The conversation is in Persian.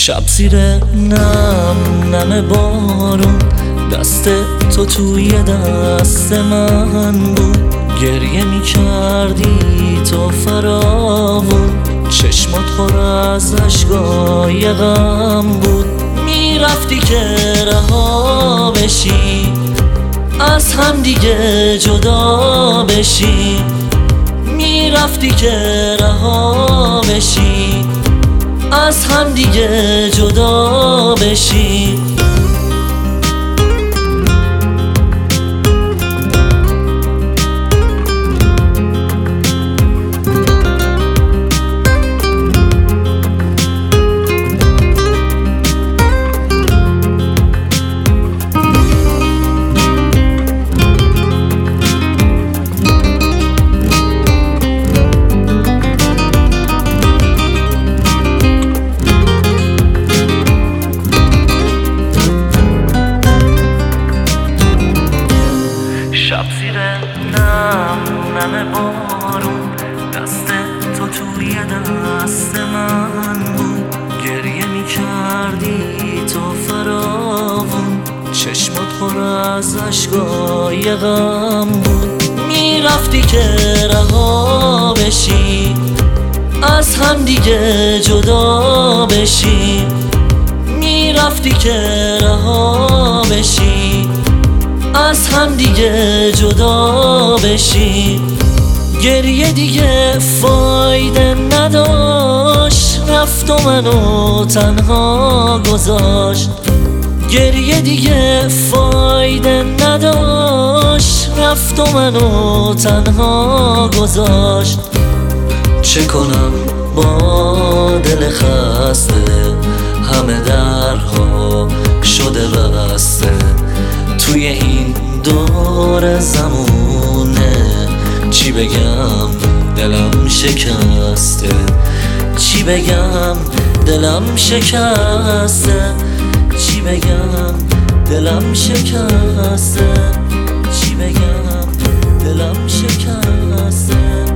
شب زیر نم بارون دست تو توی دست من بود. گریه می کردی تو فراوون، چشمات پر از اشکای غم بود. می رفتی که رها بشی، از هم دیگه جدا بشی. می رفتی که رها بشی، از هم دیگه جدا بشی. شب زیر نم بارون دست تو توی دست من بود. گریه می کردی تو فراوون، چشمات پر از اشکای غم بود. می رفتی که رها بشی، از هم دیگه جدا بشی. می رفتی که رها بشی، از هم دیگه جدا بشی. گریه دیگه فایده نداشت، رفت و منو تنها گذاشت. گریه دیگه فایده نداشت، رفت و منو تنها گذاشت. چه کنم با دل خسته، همه درها شده بسته. توی این دور زمونه چی بگم دلم شکسته، چی بگم دلم شکسته، چی بگم دلم شکسته، چی بگم دلم شکسته.